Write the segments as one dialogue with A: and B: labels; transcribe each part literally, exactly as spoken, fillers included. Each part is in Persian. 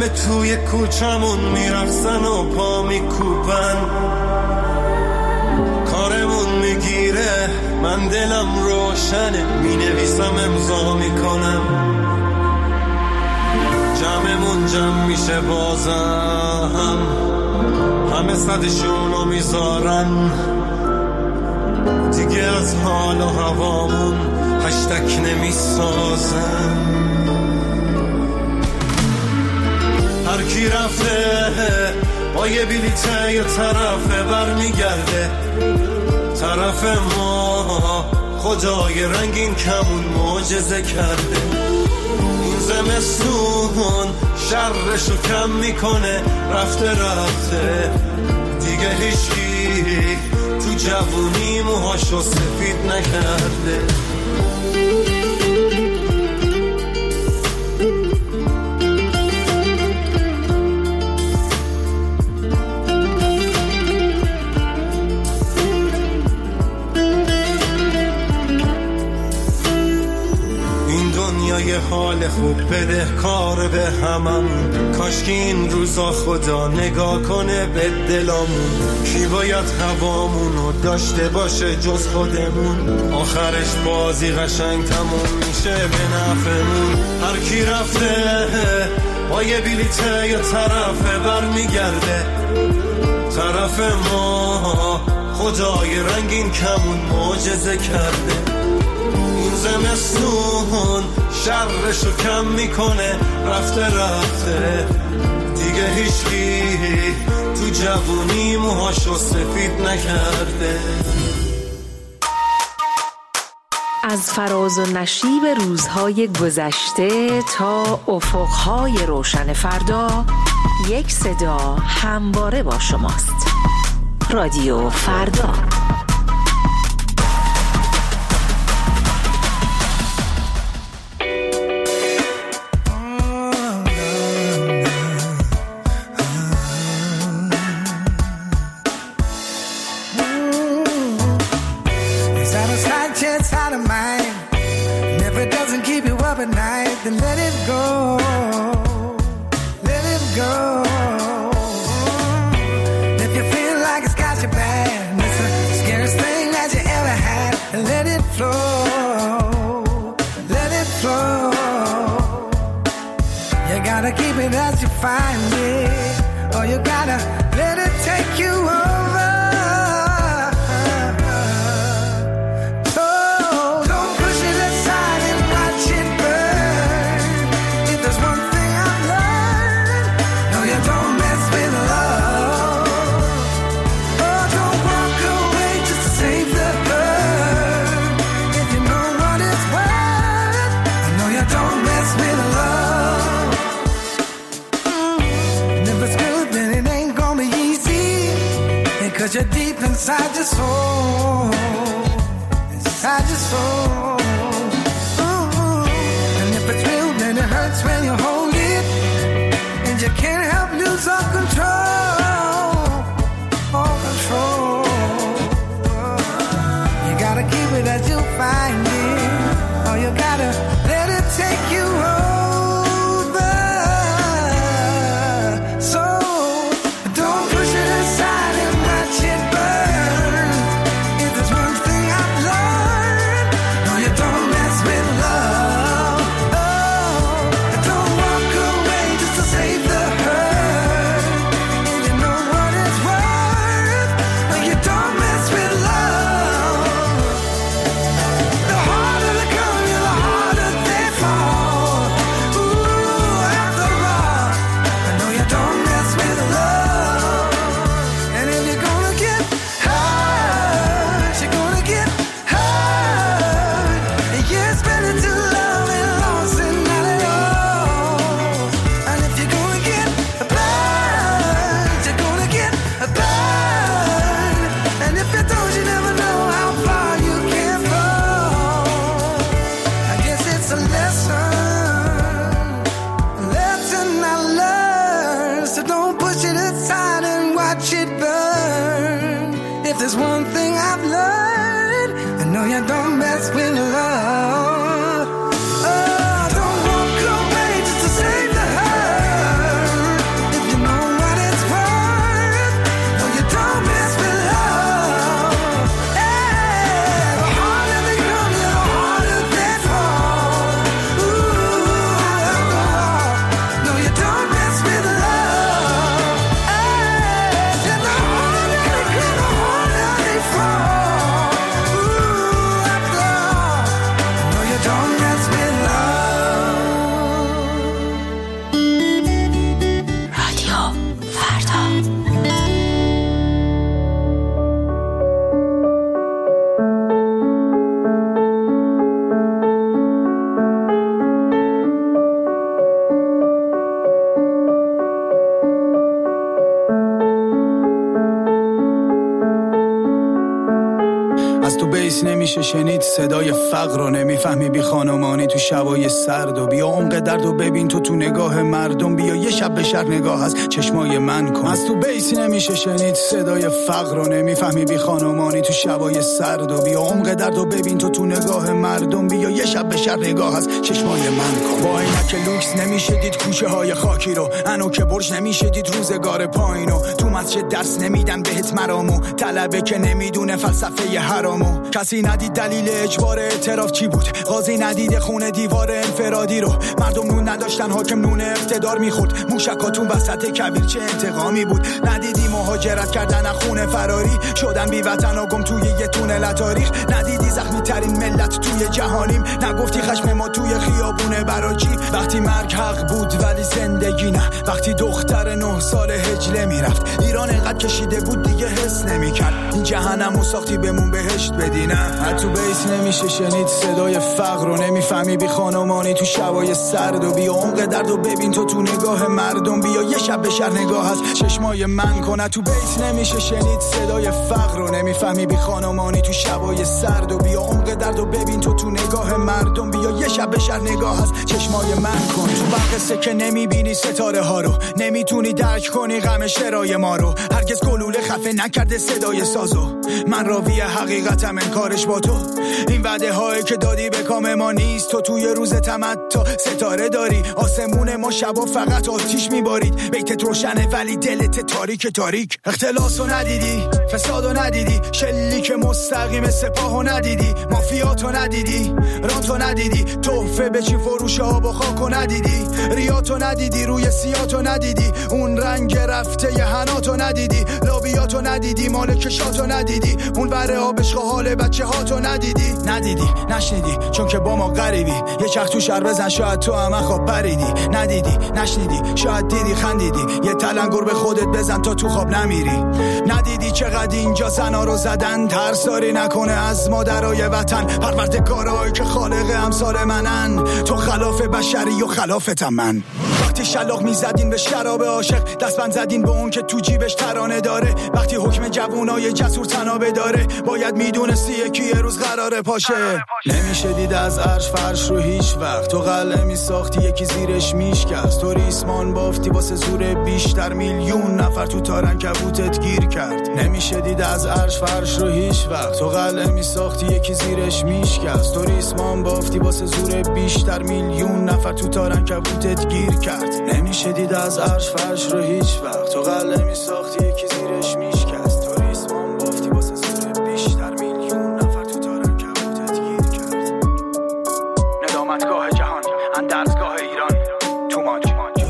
A: همه توی کوچمون میرقصن و پا میکوبن، کارمون میگیره من دلم روشنه، مینویسم امضا میکنم، جمعمون جمع میشه بازم، همه صدشونو میذارن، دیگه از حال و هوامون هشتک نمیسازن. هر کی رفته با یه بلیته یه طرفه برمیگرده، طرف ما خدای رنگین کمون معجزه کرده. این زمستون شرشو کم میکنه، رفته رفته دیگه هیچکی تو جوونی موهاشو سفید نکرده. یه حال خوب بده کار به هممون، کاش که این روزا خدا نگاه کنه به دلامون. کی باید هوامونو داشته باشه جز خودمون، آخرش بازی قشنگ تموم میشه به نفعمون. هر کی رفته با یه بلیته یه طرفه برمیگرده، طرف ما خدای رنگین کمون معجزه کرده. این زمستون شرشو کم میکنه، رفته رفته دیگه هیچکی تو جوونی موهاشو سفید نکرده.
B: از فراز و نشیب روزهای گذشته تا افقهای روشن فردا، یک صدا همواره با شماست. رادیو فردا.
C: Then let it go, let it go. If you feel like it's got you bad, it's the scariest thing that you ever had. Let it flow, let it flow. You gotta keep it as you find it, or you gotta let it take you over. Cause you're deep inside your soul, inside your soul. Ooh. And if it's real, then it hurts when you hold it, and you can't help lose all control, all control. You gotta keep it as you find it, or you gotta let it take you over. So don't push it aside and watch it burn. If there's one thing I've learned, no, you don't mess with love. Oh, don't walk away just to save the hurt. If you know what it's worth, no, you don't mess with love. The harder they come, the harder they fall. Ooh, after all, I know you don't mess with love. And if you're gonna get hurt, you're gonna get hurt. And you're spending too long and lost and not at all. And if you're gonna get burned, you're gonna get burned. And if you don't, you never know how far you can fall. I guess it's a lesson, a lesson I learned. So don't push it aside and watch it burn. If there's one thing I've learned, I know you don't mess with love. Oh, don't walk away just to save the hurt.
D: از تو بیس نمیشه شنید صدای فقر رو، نمیفهمی بی خانمانی تو شبای سرد و بیا عمق درد و ببین تو تو نگاه مردم، بیا یه شب به شهر نگاه از چشمای من کن. از تو بیس نمیشه شنید صدای فقر رو، نمیفهمی بی خانمانی تو شبای سرد و بیا عمق درد و ببین تو تو نگاه مردم، بیا یه شب به شهر نگاه از چشمای من کن. با اینکه لوکس نمیشه دید کوچه های خاکی رو، انو که برج نمیشه دید روزگار پایینو، تو مسجد درس نمیدن بهت مرامو، طلبه که نمیدونه فلسفه حرامو، کسی ندید دلیل اجبار اعتراف چی بود، قاضی ندید خونه دیوار انفرادی رو، مردم نون نداشتن حاکم نون اقتدار میخورد، موشکاتون وسط کبیر چه انتقامی بود، ندیدی مهاجرت کردن از خونه فراری شدن بی وطن و گم توی یه تونل تاریخ، ندیدی زخمی ترین ملت توی جهانیم، نگفتی خشم ما توی خیابونه براجی، وقتی مرگ حق بود ولی زندگی نه، وقتی دختر نه سال هجله میرفت، ایران اینقدر کشیده بود دیگه حس نمیکرد، این جهنمو ساختی بمون بهشت بدی نه. تو بیس نمیشه شنید صدای فقر رو، نمیفهمی بی خانمانی تو شبای سرد و بیا عمق درد و ببین تو تو نگاه مردم، بیا یه شب به شهر نگاه از چشمای من کن. تو بیس نمیشه شنید صدای فقر رو، نمیفهمی بی خانمانی تو شبای سرد و بیا عمق درد و ببین تو تو نگاه مردم، بیا یه شب به شهر نگاه از چشمای من کن. تو بقصه که نمیبینی ستاره ها رو، نمیتونی درک کنی غم شرای ما رو، هرگز گلوله خفه نکرده صدای سازو، من راوی حقیقتم انکارش با تو، این وعده هایی که دادی به کام ما نیست، تو توی روز تمتا ستاره داری، آسمون ما شبا فقط آتیش میبارید، بیتت روشنه ولی دلت تاریک تاریک، اختلاسو ندیدی، فسادو ندیدی، شلیک مستقیم سپاهو ندیدی، مافیاتو ندیدی، رانتو ندیدی، تحفه به چی فروش آب و خاکو ندیدی، ریاتو ندیدی، روی سیاتو ندیدی، اون رنگ رفته ی حناتو ندیدی، لابیاتو ندیدی، مال کشاتو ندیدی، اون بره آبشق حال بچه هاتو ندیدی، ندیدی نشنیدی چون که با ما غریبی، یه چرخ تو شهر بزن شاید تو هم خواب پریدی، ندیدی نشنیدی شاید دیدی خندیدی، یه تلنگر به خودت بزن تا تو خواب نمیری، ندیدی چقدر اینجا زنا رو زدن، ترساری نکنه از مادرای وطن، پروردگارایی که خالق امثال منن، تو خلاف بشری و خلافتم من. وقتی شلاق میزدین به شراب عاشق، دستبند زدین به اون که تو جیبش ترانه داره، وقتی حکم جوونای جسور تنابه داره، باید میدونستی یکی یه روز قراره پاشه. نمیشه دید از عرش فرش رو هیچ وقت، تو قلعه میساختی یکی زیرش میشکست، تو ریسمان بافتی واسه زور بیشتر، میلیون نفر تو تارن کبوتت گیر کرد. نمیشه دید از عرش فرش رو هیچ وقت، تو قلعه میساختی یکی زیرش میشکست، تو ریسمان بافتی واسه زور بیشتر، میلیون نفر تو تارن کبوتت گیر کرد. نمیشه دید از عرش فرش رو هیچ وقت، تو قلعه میساختی یکی زیرش میشکست، تو ریسمان بافتی واسه زور بیشتر، میلیون نفر تو تارن کبوتت گیر کرد. ندامتگاه جهان، اندرزگاه ایران، تو ماج.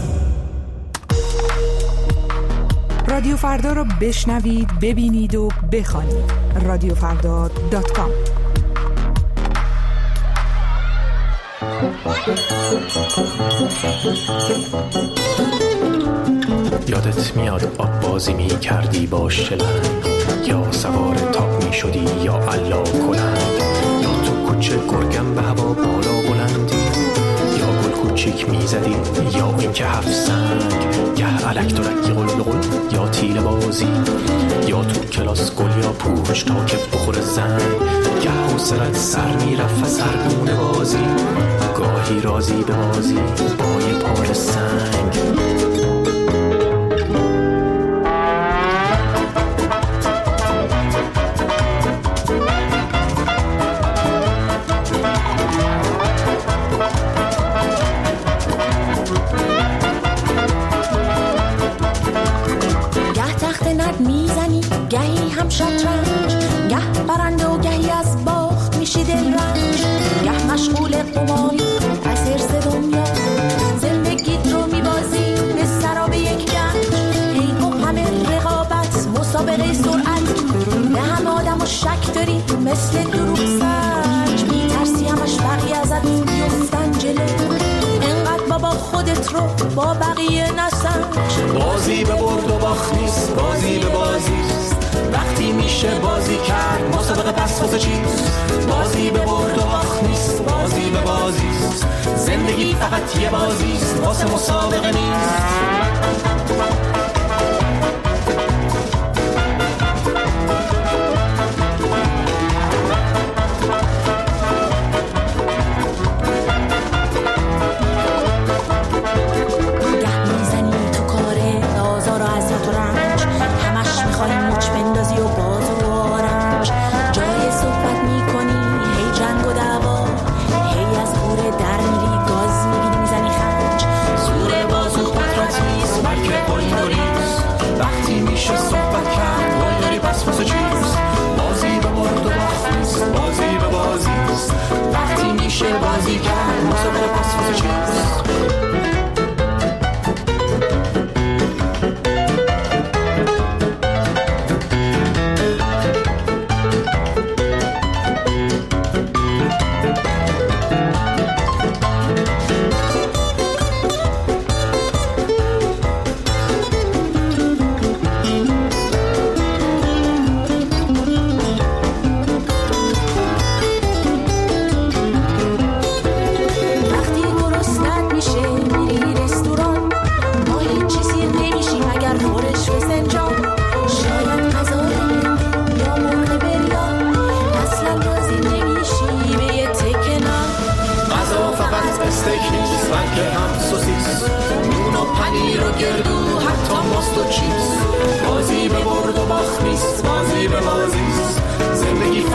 E: رادیو فردا رو بشنوید، ببینید و بخوانید. رادیو فردا دات کام.
F: یادت میاد آب بازی می کردی با شلنگ، یا سوار تاپ می شدی یا علا کلند، یا تو کوچه گرگم به هوا بالا بلندی، یا گل کوچیک می زدی، یا این که هفت سنگ، گه علک درکی قل قل یا تیر بازی، یا تو کلاس گل یا پوش تا که بخور زنگ، گه حوصلت سر می رفت سرگونه بازی، گاهی رازی به بازی با یه پار سنگ.
G: گه تخت نرد میزنی، گهی هم شطرنج، گه برنده و گهی از باخت میشی دل رنج، گه مشغول قماری از حرص دنیا، زندگیت رو میبازی به سراب یک گنج، هی و همه رقابت مسابقه سرعت، به همه آدم و شک داری مثل دروغ سنج، میترسی همش بقیه ازت بیفتن جلو، انقدر بابا خودت رو با بقیه نسنج.
F: بازی به برد و باخت نیست، بازی به بازیست، وقتی میشه بازی کرد مسابقه پس واسه چیست، بازی به برد و باخت نیست، بازی به بازیست، زندگی فقط یه بازیست واسه مسابقه نیست.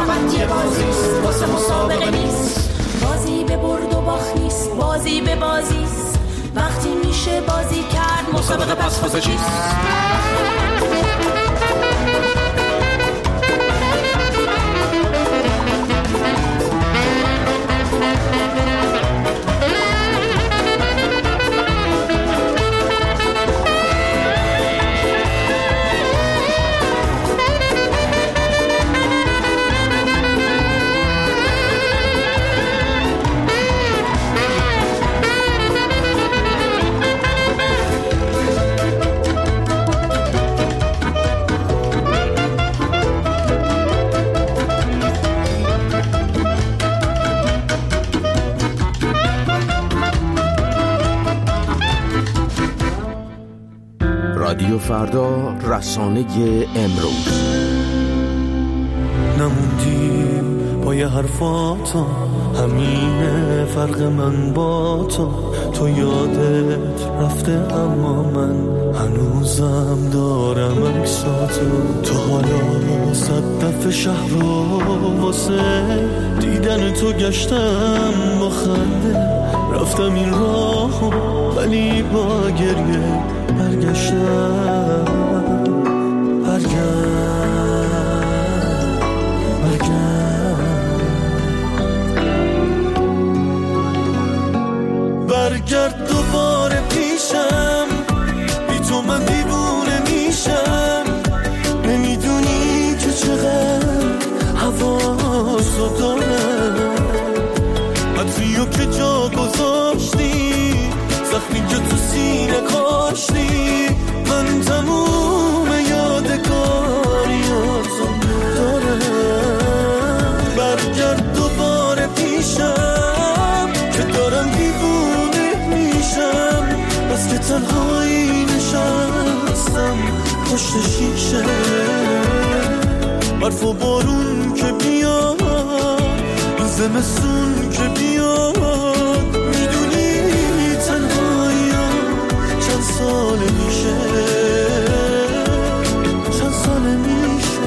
G: فقط یه بازیست واسه مسابقه نیست. بازی به برد و باخت نیست، بازی به بازیست. وقتی میشه بازی کرد مسابقه پس واسه چیست؟
H: رادیو فردا، رسانه امروز.
A: نموندی پای حرفاتو، همینه فرق من با تو. تو یادت رفته اما من هنوزم دارم عکساتو. تو حالا صد دفعه شهر رو واسه دیدن تو گشتم با خنده. رفتم این راهو ولی با گریه برگشتم. برگشتم برگرد دوباره پیشم، بی تو من دیوونه میشم. نمیدونی که چقدر حواسو دارم، عطریو که جا گذاشتی، زخمی که تو سینه کاشتی. من تموم یادگاریاتو دارم. برگرد دوباره پیشم که دارم دیوونه میشم. بس که تنهایی نشستم پشت شیشه. برف و بارون که بیاد، زمستون که بیاد، میدونی تنهایی چند سال میشه، چند سال میشه.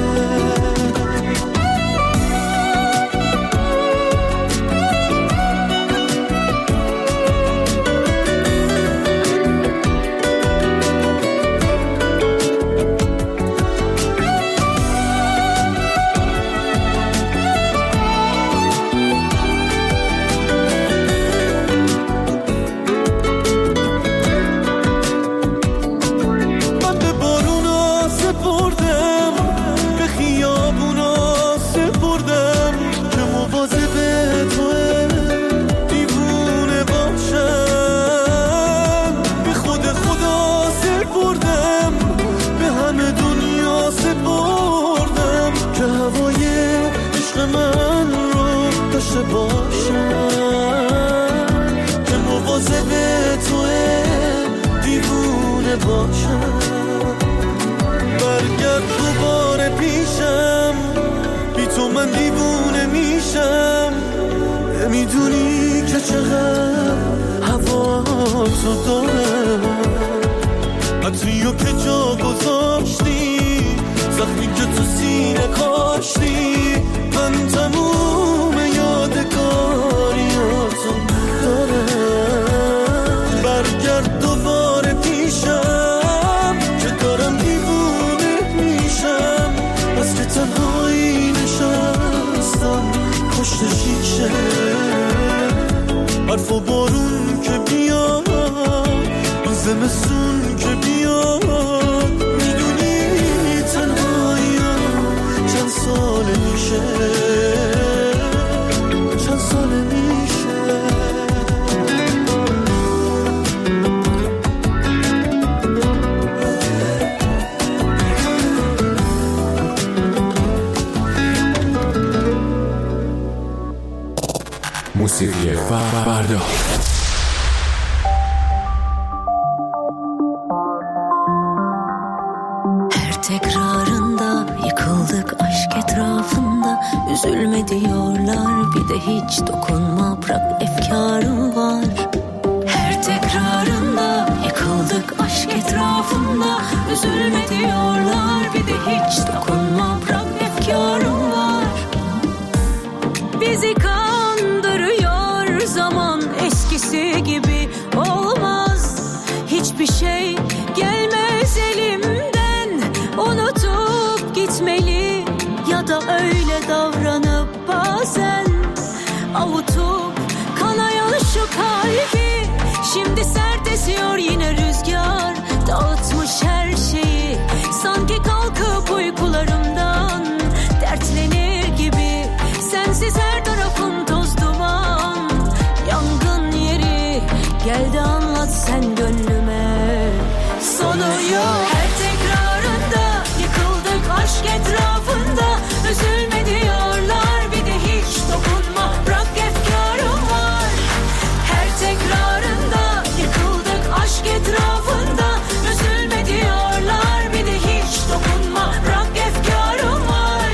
A: برگرد دوباره پیشم، بی تو من دیوونه میشم. نمیدونی که چقدر حواسو دارم، عطریو که جا گذاشتی، زخمی که تو سینه کاشتی. من تموم یادگاریاتو دارم. برگرد دوباره پیشم که دارم دیوونه میشم. بس که تنهایی نشستم پشت شیشه. برف و بارون که بیاد، زمستون که بیاد، میدونی تنهایی چند سال میشه، چند سال میشه.
F: موسیقی فردا.
I: Her tekrarında yıkıldık aşk etrafında. Üzülme diyorlar bir de hiç dokunma, bırak efkarım var. Her tekrarında yıkıldık aşk etrafında. Üzülme diyorlar bir de hiç dokunma, bırak efkarım var. öyle davranıp bazen avutup kanayan şu kalbi. Şimdi sert esiyor yine rüzgar, dağıtmış her şeyi. Sanki kalkıp uykularımdan dertlenir gibi. Sensiz her tarafım toz duman, yangın yeri. Gel de anlat sen gönlüme, sonu yok. Her tekrarında yıkıldık aşk etrafında. Üzülme diyorlar bir de hiç dokunma, bırak efkarım var. Her tekrarında yıkıldık aşk etrafında. Üzülme diyorlar bir de hiç dokunma, bırak efkarım var.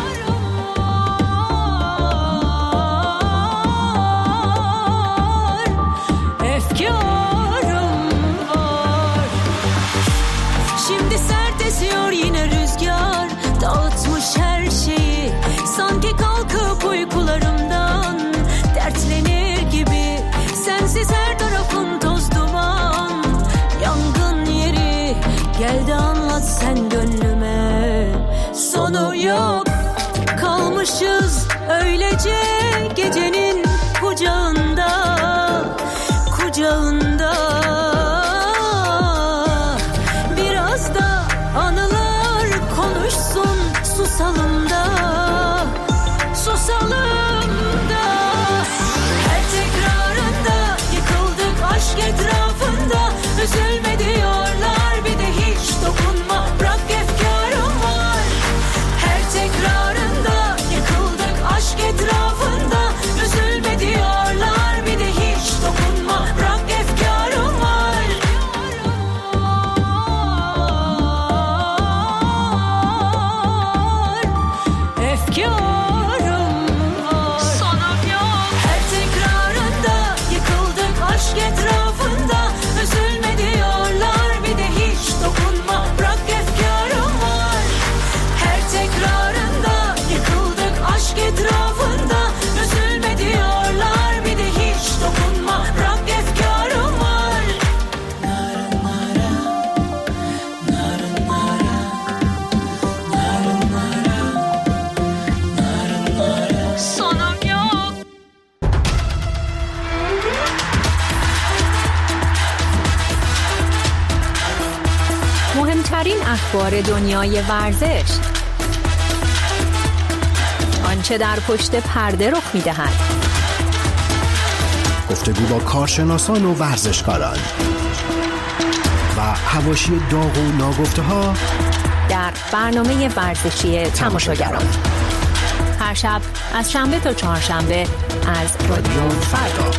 I: Efkarım var. Şimdi sert esiyor yine rüzgar, dağıtmış her şeyi. Sanki kalkıp uykularımdan dertlenir gibi. Sensiz her tarafım toz duman, yangın yeri. Gel de anlat sen gönlüme, sonu yok. Kalmışız öylece gecenin kucağında, kucağında. Biraz da anılar konuşsun, susalım da, susalım da. Her tekrarında yıkıldık aşk etrafında. Üzülme diyorlar bir de hiç dokunma, bırak efkarım var. Her tekrarında yıkıldık aşk etrafında. Üzülme diyorlar bir de hiç dokunma, bırak efkarım var. Efkarım var. Sonum yok. Her tekrarında yıkıldık aşk etrafında. Üzülme diyorlar bir de hiç dokunma, bırak efkarım var. Her tekrarında yıkıldık aşk etrafında. Üzülme diyorlar bir de hiç dokunma, bırak efkarım var. Sonum yok.
B: مهمترین اخبار دنیای ورزش، آنچه در پشت پرده رخ می‌دهد،
J: گفتگو با کارشناسان و ورزشکاران و حواشی داغ و ناگفته‌ها
B: در برنامه ورزشی تماشاگران. هر شب از شنبه تا چهارشنبه از رادیو فردا.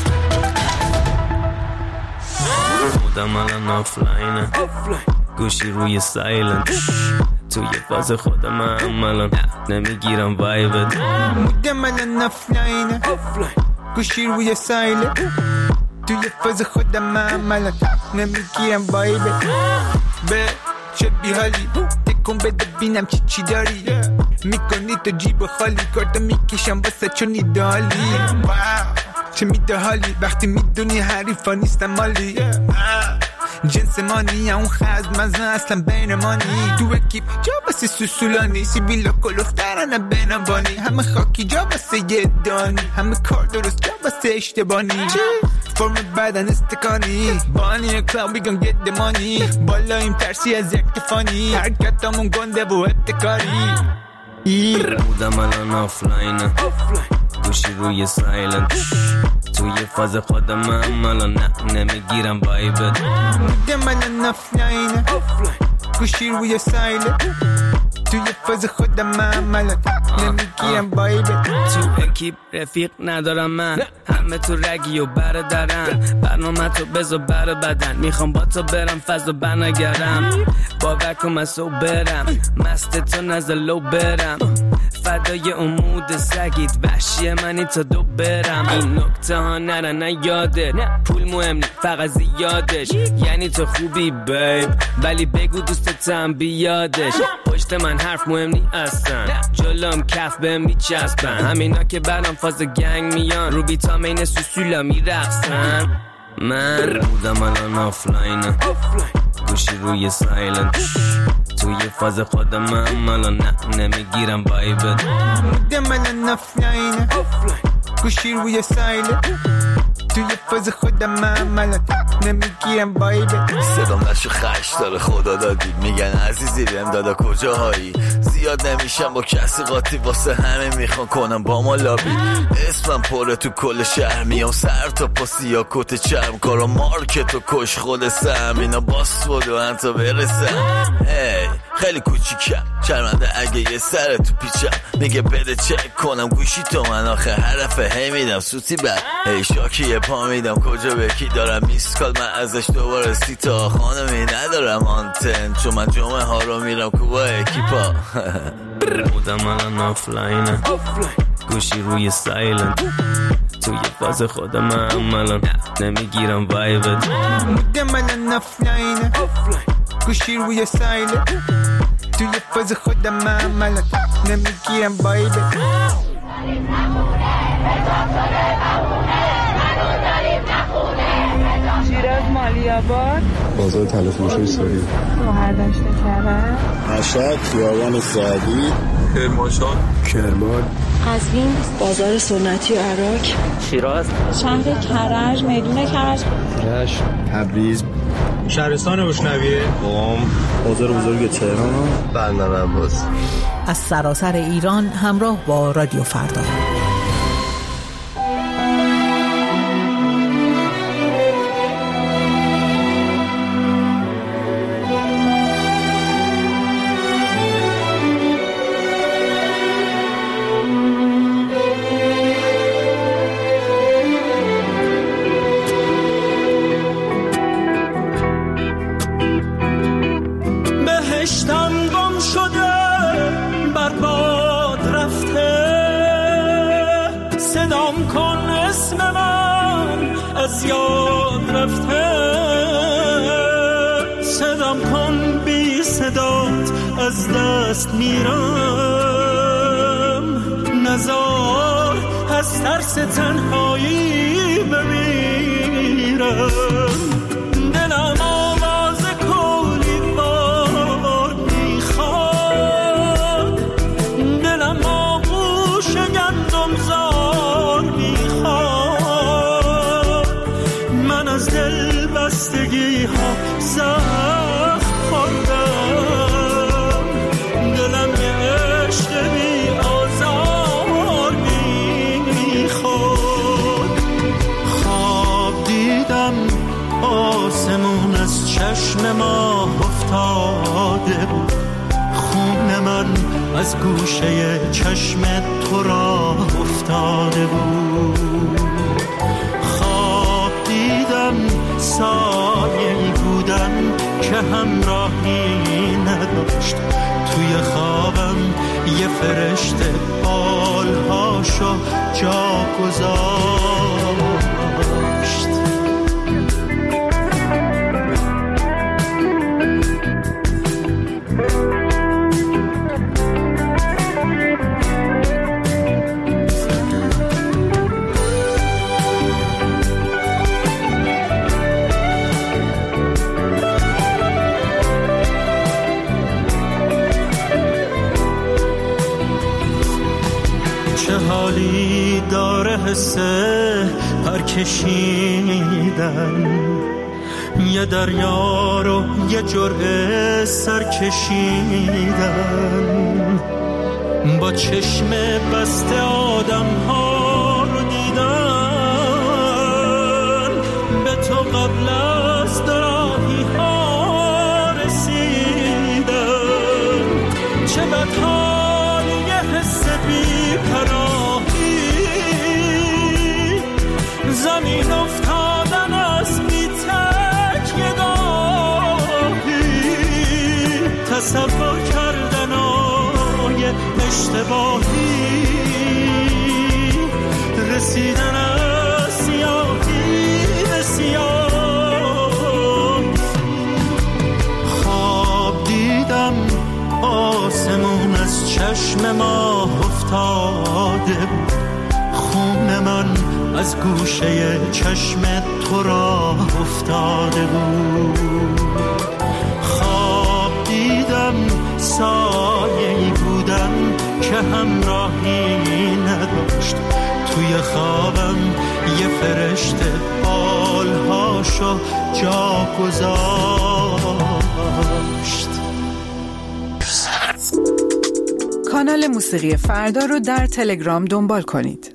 A: خودم الان آفلاینه، گوشی روی سایلنت، توی فاز خودم هم الان نمیگیرم وایبت.
K: بودم الان آفلاینه، گوشی روی سایلنت، توی فاز خودم هم الان نمیگیرم وایبت. به چه بیحالی تکون بده بینم چی چی داری، میکنی تو جیب خالی، کارتا میکشم واسه چون ایدالی. چه میده حالی وقتی میدونی حریفا نیستم مالی. جنس مانی اون خزم از اصلا بین مانی. تو اکیپ جا بسه سوسولانی، سیبیلا کلوفترانه بینم بانی. همه خاکی جا بسه یه دانی، همه کار درست جا بسه اشتبانی. فرم بدن استکانی، بانی کلاب we gon get the money. بالایم ترسی از اکتفانی، حرکتامون گنده و ابتکاری.
A: بودم الان آفلاینه، گوشی روی سایلنت، توی فاز خودم هم الان نه نمیگیرم وایبت.
K: بودم الان آفلاینه، گوشی روی سایلنت، توی فاز خودم هم الان نمیگیرم وایبت.
A: تو اکیپ رفیق ندارم من، همه تو رگی و برادرن. برنامه تو بذار بر بدن، میخوام با تو برم فاز و بنگرم. باور کن من سو برم، مست تو نزل لو برم. فدای امود سگید وحشی منی تا دو برم. این نکته ها نرن یادت، پول مهم نی فقط زیادش. یعنی تو خوبی بیب ولی بگو دوستتم بیادش. پشت من حرف مهم نی اصلا، جلوم کف بهم میچسبن. همینا که برام فاز گنگ میان، رو بیتامین سوسولا میرقصن. من بودم الان آفلاینه، گوشی روی سایلنت توی فاز خودم عملا نه نمیگیرم وایبت
K: دملا نفلاینه گوشی روی سایلنت توی فاز خودم عملا نمیگیرم وایبت
L: صدام نشو خش داره خدا دادی میگن عزیزی بهم دادا کجاهایی زیاد نمیشم با کسی قاطی واسه همه میخوان کنم با ما لابی اسمم پره تو کل شهر میام سر تا پا سیا کت چرم کارا مارکت و کش خود سم اینا باس بود و انتا برسم هی خیلی کوچیکم شرمنده اگه یه سر تو پیچم میگه بده چک کنم گوشی تو من آخه حرفه هی میدم سوتی بر هی شاکی یه پا میدم کجا به کی دارم میسکال من ازش دوباره سی تا خانمی ندارم آنتن چون من جمعه ها رو میرم کوبا اکیپا
A: بودم الان آفلاینه گوشی روی سایلنت توی فاز خودم عملا نمیگیرم وایبت
K: بودم الان آفلاینه گوشی روی سایلنت توی فاز خودم عملا نمیگیرم وایبت
E: شیراز مالیاباد
M: بازار تلفروشی سوری
E: شهردشت کرج
M: مشهد خیابان سعدی
N: کرمانشاه
M: کرمان
O: قزوین بازار سنتی و عراق
P: شیراز
O: شهر کرج میدون کرج
M: رشت تبریز
N: شهرستان بوشنویه
M: قم بازار بزرگ تهران بندر عباس
Q: از سراسر ایران همراه با رادیو فردا
R: از دست میرم نزار از ترس تنهایی بمیرم دلم آواز کولی بار میخواد دلم آغوش گندم زار میخواد من از دل بستگی ها زخم خوردم آسمون از چشم ما افتاده بود خون من از گوشه چشم تو را افتاده بود خواب دیدم سایه‌ای بودم که همراهی نداشت توی خوابم یه فرشته بالهاشو جا گذاشت حالی داره حسه پر کشیدن یه دریا رو یه جرعه سر کشیدن با چشم بسته آدم ها رو دیدن به تو قبل از دراهی ها رسیدن چه بدحالی یه حس بی پناهی زمین افتادن از بی تکیه گاهی تصور کردن آی اشتباهی رسیدن از سیاهی به سیاه خواب دیدم آسمون از چشم ما افتاده بود خون من از گوشه چشم تو را افتاده بود سایه‌ای بودم که همراهی نداشت. توی خوابم یه فرشته حالهاشو جا گذاشت.
E: کانال موسیقی فردا رو در تلگرام دنبال کنید.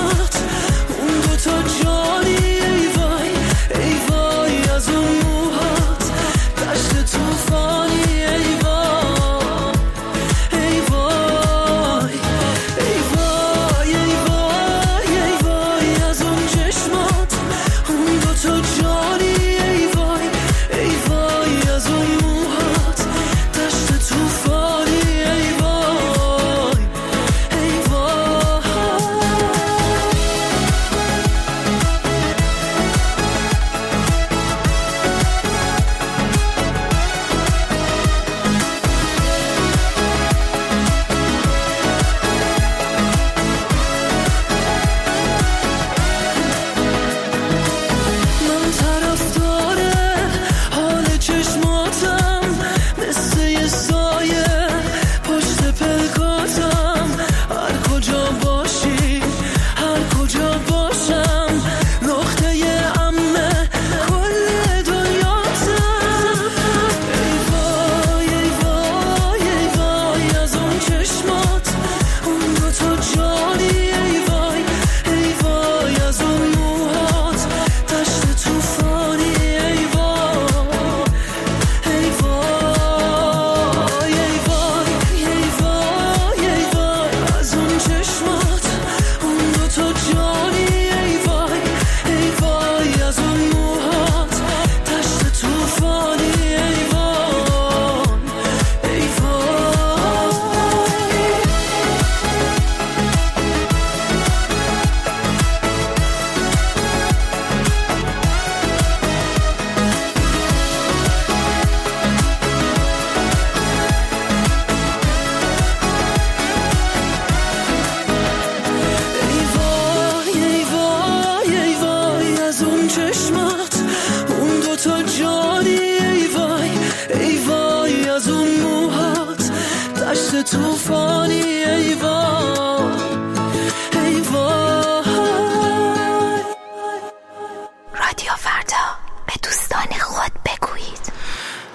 C: تو جانی ای وای ای وای از اون موها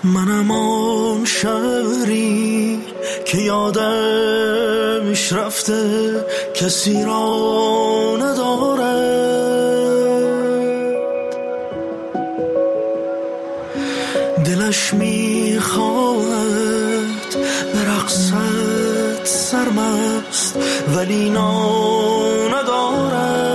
R: منم آن شهری که یادش رفته کسی را نداره، دلش میخواهد به رقصت سرمست ولی نا نداره،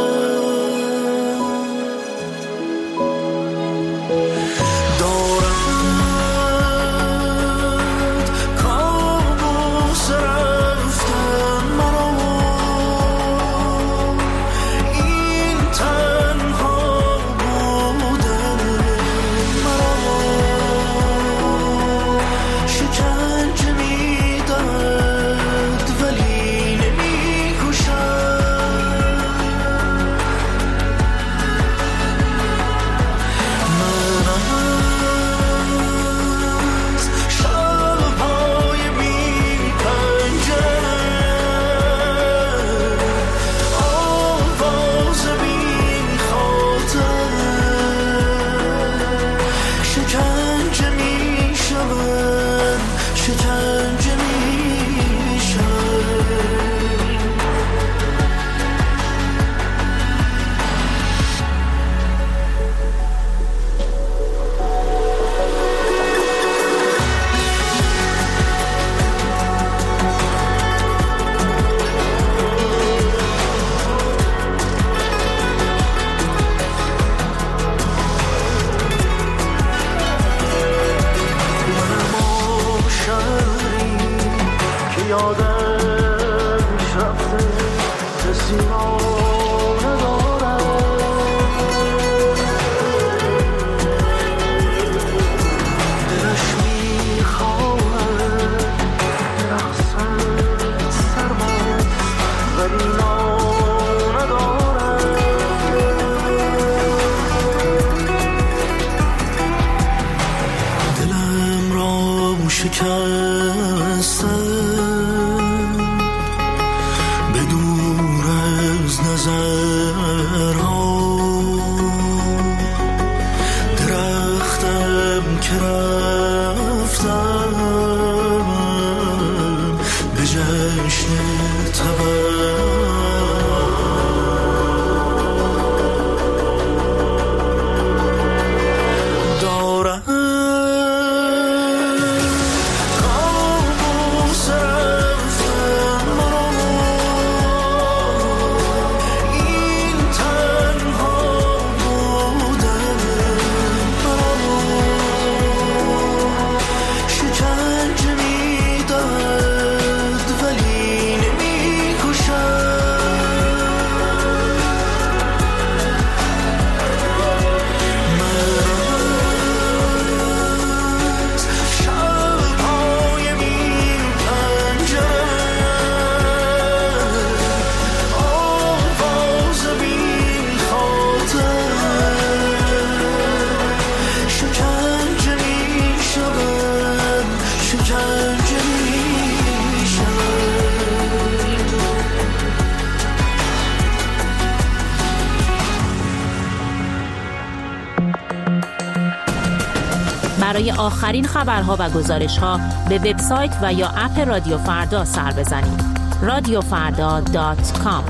B: برای آخرین خبرها و گزارش‌ها به وبسایت و یا اپ رادیو فردا سر بزنید. رادیو فردا دات کام.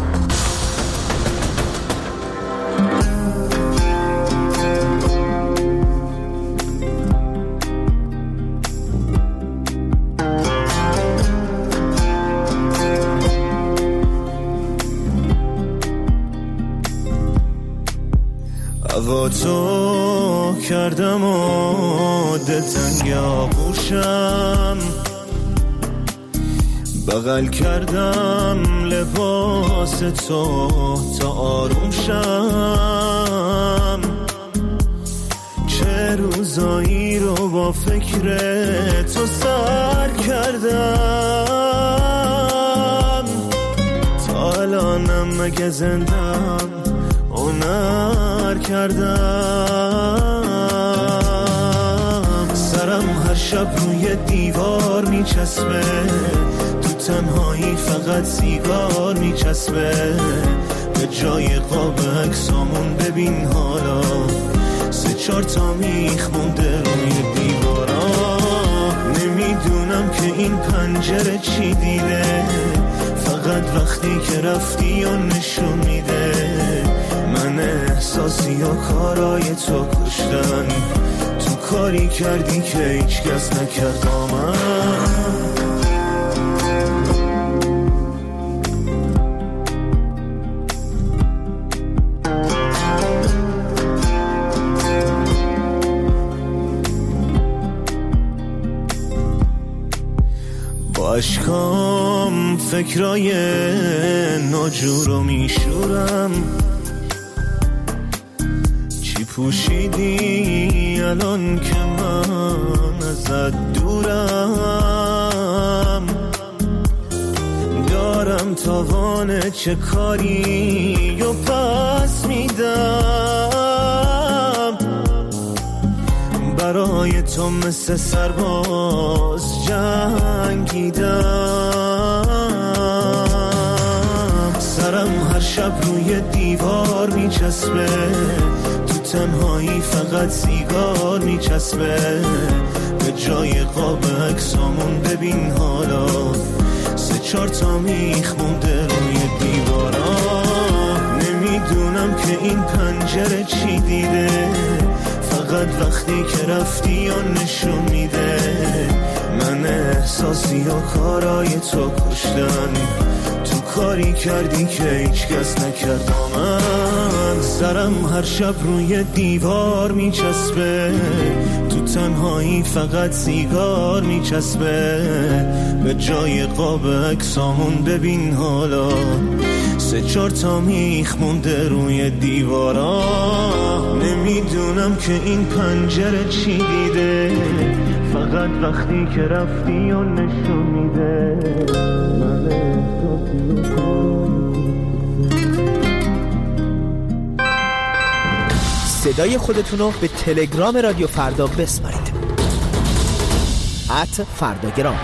R: هوا تو کردم و دلتنگ آغوشم، بغل کردم لباس تو تا آروم شم، چه روزایی رو با فکر تو سر کردم، تا الانم مگه زندم هنر کردم، سرم هر شب روی دیوار میچسبه، تو تنهایی فقط سیگار میچسبه، به جای قاب عکسامون ببین حالا سه چهار تا میخ مونده روی دیوارا،
P: نمیدونم که این پنجره چی دیده، فقط وقتی که رفتی و نشون میده من احساسی و کارای تو کشتن. تو کاری کردی که هیچ کس نکرد با من. عشقام فکرای ناجور رو میشورم، چی پوشیدی الان که من ازت دورم، دارم تاوان چه کاری و پس میدم، برای تو مثل سرباز جنگیدم، سرم هر شب روی دیوار میچسبه، تو تنهایی فقط سیگار میچسبه، به جای قاب عکسامون ببین حالا سه چهار تا میخ مونده روی دیوارا. نمیدونم که این پنجره چی دیده، فقط وقتی که رفتی و نشون میده من احساسی و کارای تو کشتن. تو کاری کردی که هیچ کس نکرد با من، سرم هر شب روی دیوار میچسبه، تو تنهایی فقط سیگار میچسبه، به جای قاب عکسامون ببین حالا سه چهار تا میخ مونده روی دیوارا. نمیدونم که این پنجره چی دیده، فقط وقتی که رفتی و نشون میده من
S: صدای خودتونو به تلگرام رادیو فردا بسپارید. ات فرداگرام.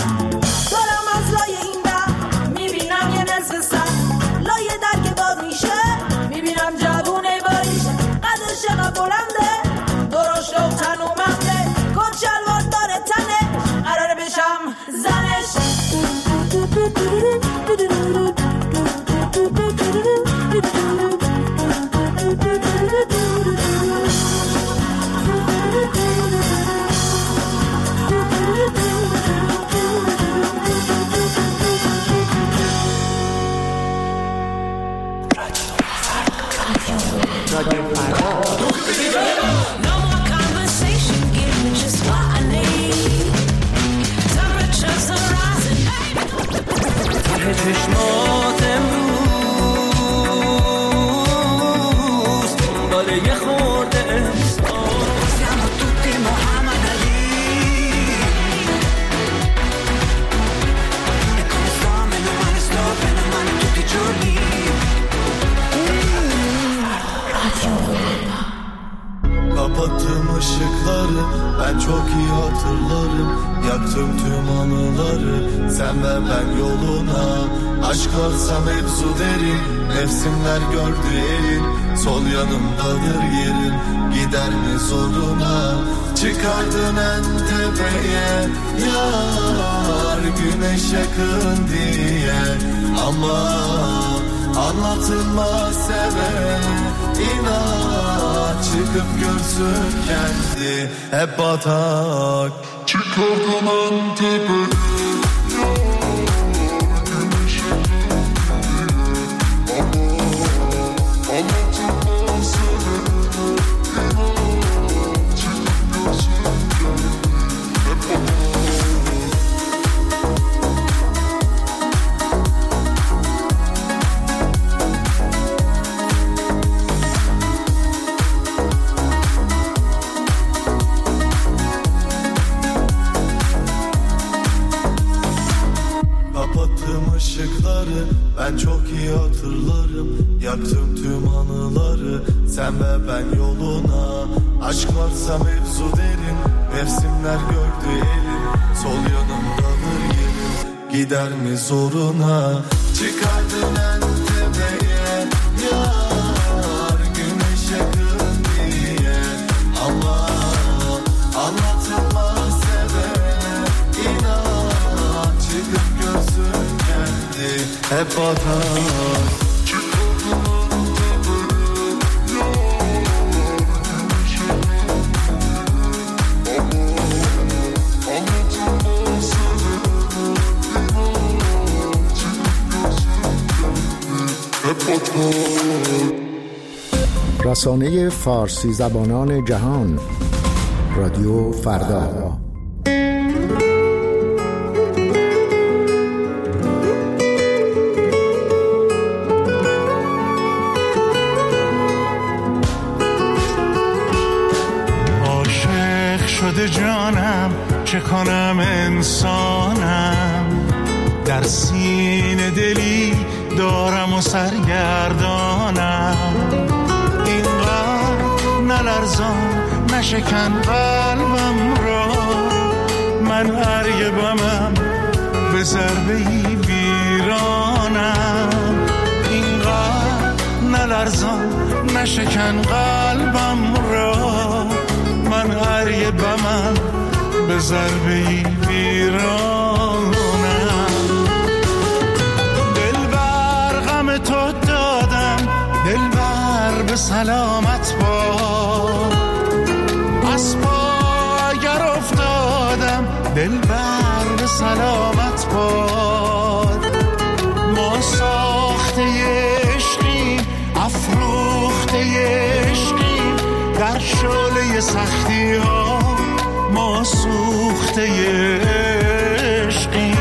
I: دارم از لای این در میبینم یه نصف سر، لای در که باز میشه میبینم جوونه باریشه، قدش چقدر بلنده، درشته و تنومنده، کت شلوار داره تنه، قراره بشم زنش.
A: چشمات امروز دنبال یه خورده
C: Siamo tutti Muhammad Ali E come sto, meno male sto, bene o male tutti i giorni
P: Kapattım ışıkları, ben çok iyi hatırlarım. Yaktım tüm anıları, sen ve ben yoluna. Aşk varsa mevzu derin, mevsimler gördü elin. Sol yanımdadır yerin, gider mi zoruna? Çıkardın en tepeye, yar güneş yakın diye. Ama anlatılmaz sevene, İnat çıkıp görsün kendi hep batak. Çıkardım en tepeye. Ben çok iyi hatırlarım, yaktım tüm anıları, sen ve ben yoluna. Aşk varsa mevzu derin, mevsimler gördü elin. Sol yanımdadır yerin, gider mi zoruna? Çıkardın en tepeye, yar güneş yakın diye. Ama anlatılmaz sevene, inan çıkıp görsün kendi hep batar.
J: رسانه فارسی زبانان جهان رادیو فردا.
P: عاشق شده جانم، چه کنم انسانم، در سینه دلی دارم و سرگردانم. اینقدر نلرزان نشکن قلبم را، من هرگه بمم به ضربه‌ای ویرانم. اینقدر نلرزان نشکن قلبم را، من هرگه بمم به ضربه‌ای ویرانم. تو دادم دلبر به سلامت باد، از پا اگر افتادم دلبر به سلامت باد. ما ساخته عشقیم، افروخته عشقیم، در شعله سختی ها ما سوخته عشقیم.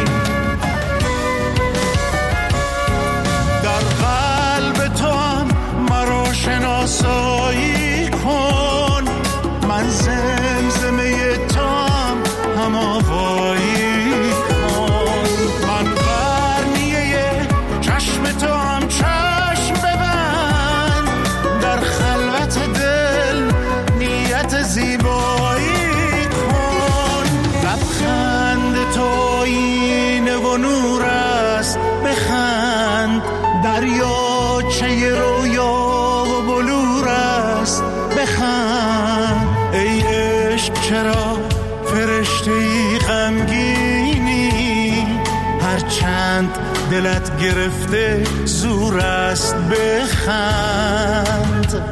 P: شناسایی کن، من زمزمه تام هم آوایی کن. من قرنیه چشم تو هم چشم ببند، در خلوت دل نیت زیبایی کن. لبخند تو هرچند دلت گرفته زور است بخند.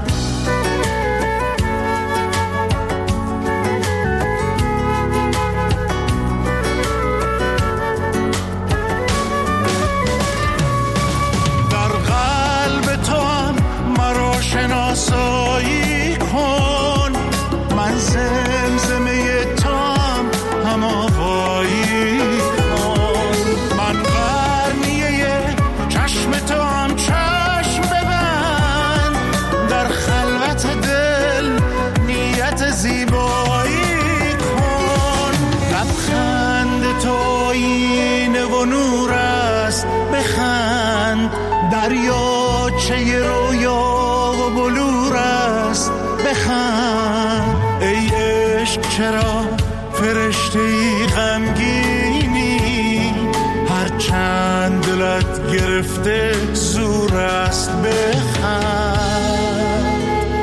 P: شناسایی کن، من زمزمه تام هم آوایی کن، من قرنیه چشم تو هم چشم ببند، در خلوت دل نیت زیبایی کن، لبخند تو آینه و نور است بخند، دریاچه رویا بلور است بخند. ای عشق چرا فرشته‌ای غمگینی، هرچند دلت گرفته زور است بخند.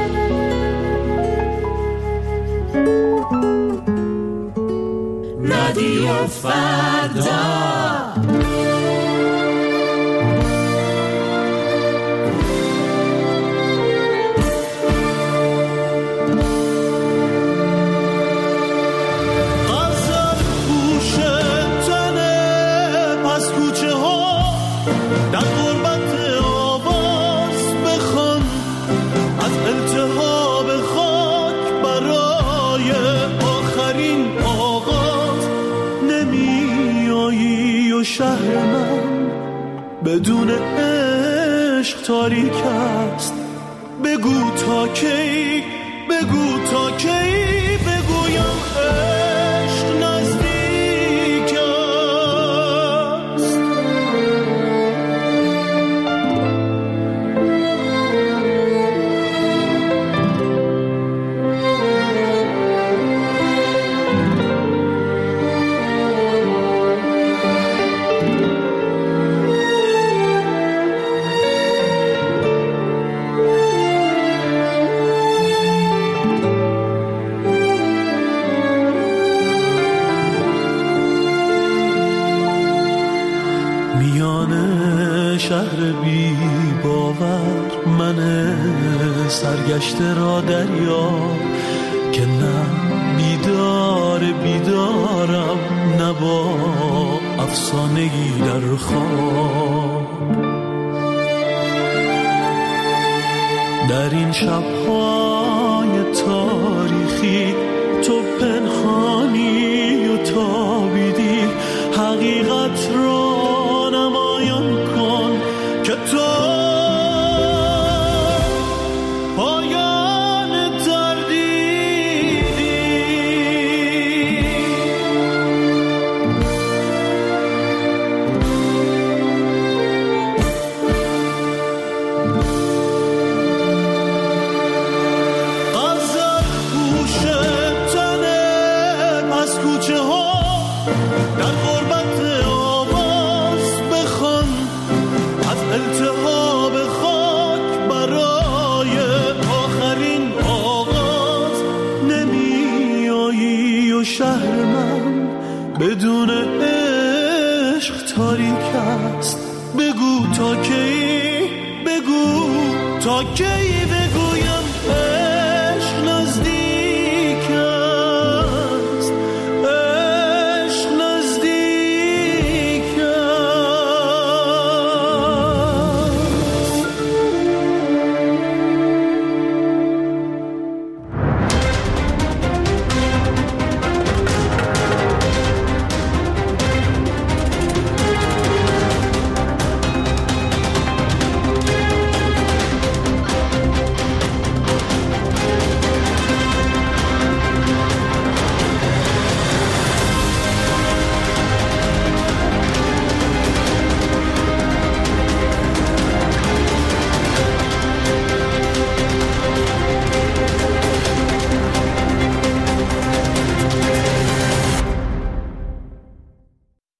I: رادیو فردا
P: در غربت آواز بخوان، از التهاب خاک برای آخرین آغاز نمی آیی و شهر من بدون عشق تاریک است. بگو تا کی، بگو تا کی بگویم عشق نزدیک است. شهر بی باور من سرگشته را دریا، که نه بیدار بیدارم نه با افسانه‌ای در خواب. در این شب‌های تاریخی تو پنهانی و تابیدی، حقیقت را نمایان کن که تو پایان تردیدی. غزل گوش تنه پس کوچه ها در غربت آواز بخوان، از التهاب خاک برای آخرین آغاز نمی آیی و شهر من بدون عشق تاریک است. بگو تا کی، بگو تا کی بگویم